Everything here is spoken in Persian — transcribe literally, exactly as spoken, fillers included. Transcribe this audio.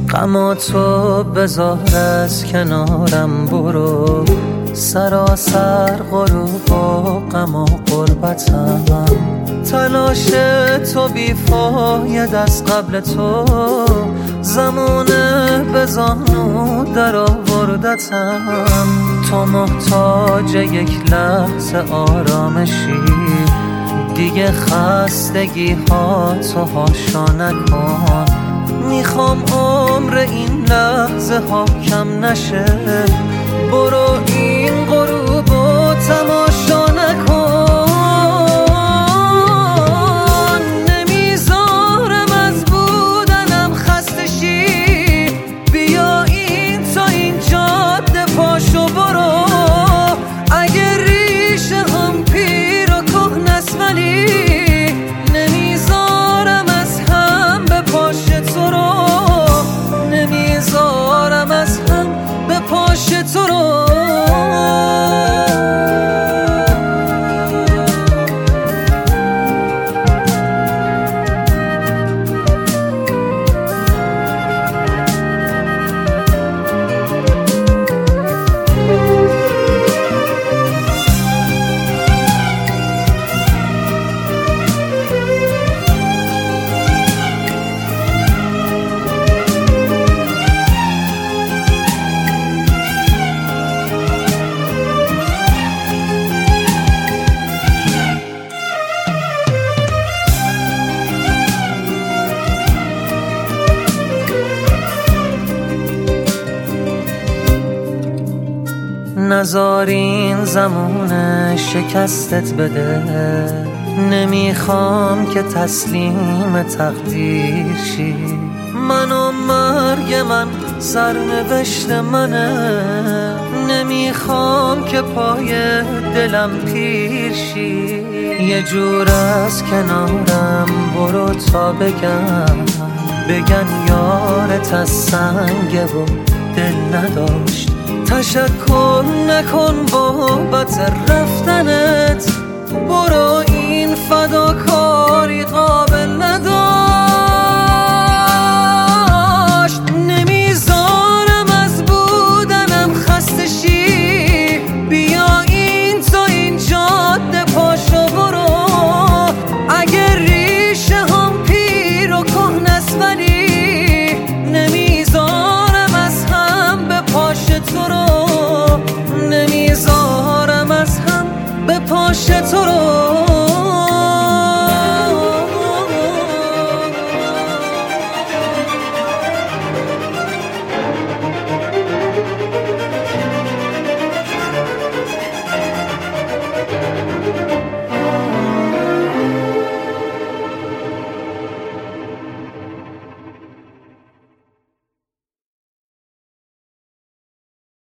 غم تو بذار از کنارم برو، سراسر غروب و غم و غربتم. تلاش تو بیفاید از قبل تو، زمانه به زانو در آوردتم. تو محتاج یک لحظه آرامشی، دیگه خستگی ها تو هاشا نکن. میخوام عمر این لحظه ها کم نشه، برو این غروب و تماشا نکن. نمیذارم از بودنم خسته شی، بیا این تا این جاده پاشو برو. اگه ریشه هم پیر و کهنست ولی نمیذارم از هم به پاش تو رو، نمیذارم از هم به پاش تو رو. نذار این زمونه شکستت بده، نمیخوام که تسلیم تقدیر شی. من و مرگ من سرنوشت منه، نمیخوام که پای دلم پیر شی. یه جور از کنارم برو تا بگم، بگن یارت از سنگه و دل نداشت. تشکر نکن بابت رفتنت، برو این فداکاری قابل نداشت. نمیذارم از بودنم خسته شی، بیا این تا این جاده پاشو برو. اگه ریشه هم پیر و کهنست ولی نمیذارم از هم به پاش تو رو، نمیذارم از هم به پاش تو رو.